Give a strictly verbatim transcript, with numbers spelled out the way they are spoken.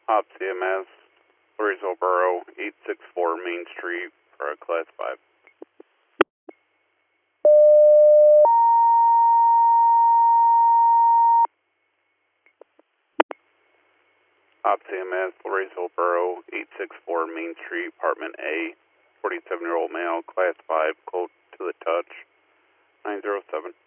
Op C M S, Floresville Borough, eight six four Main Street, for a Class five. Op C M S, Floresville Borough, eight six four Main Street, Apartment A, forty-seven-year-old male, Class five, cold to the touch, nine zero seven.